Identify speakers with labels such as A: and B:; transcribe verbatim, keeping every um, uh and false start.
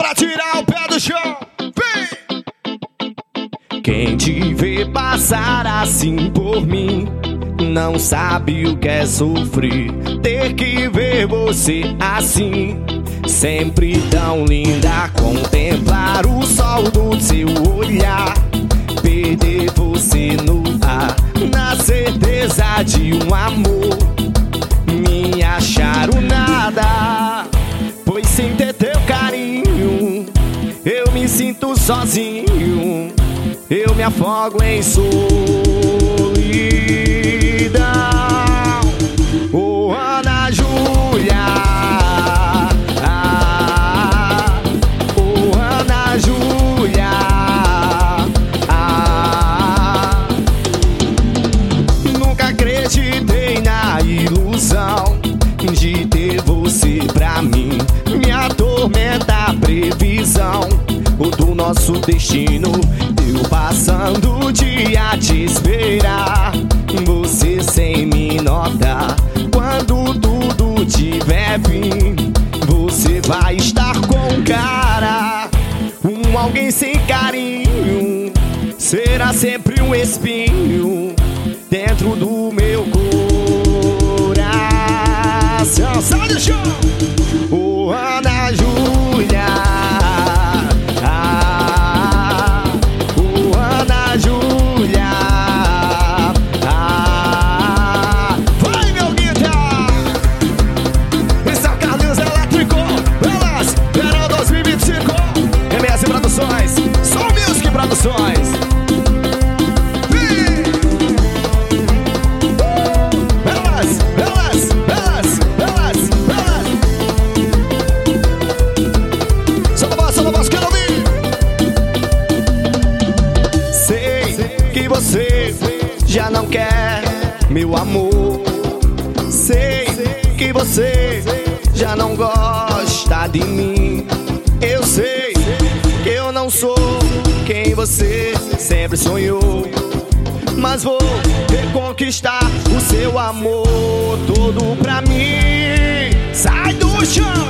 A: pra tirar o pé do chão. Vem!
B: Quem te vê passar assim por mim não sabe o que é sofrer. Ter que ver você assim, sempre tão linda. Contemplar o sol do seu olhar, perder você no ar, na certeza de um amor, me achar o nada. Pois sem ter teu carinho eu me sinto sozinho, eu me afogo em solidão. Oh, Ana Júlia, ah, oh, Ana Júlia, ah, nunca acreditei na ilusão de ter você pra mim. Me atormenta a previsão do nosso destino, eu passando o dia a te esperar, você sem me notar. Quando tudo tiver fim, você vai estar com um cara, um alguém sem carinho. Será sempre um espinho dentro do meu coração. Sai do chão! Oh, Ana Júlia, ah, oh, Ana Júlia, ah, vai, meu guitarra! Esse é o Carlinhos Elétrico, elas, verão dois mil e vinte e cinco, M S Produções, Soul Music Produções. Você já não quer meu amor, sei que você já não gosta de mim. Eu sei que eu não sou quem você sempre sonhou, mas vou reconquistar o seu amor todo pra mim. Sai do chão!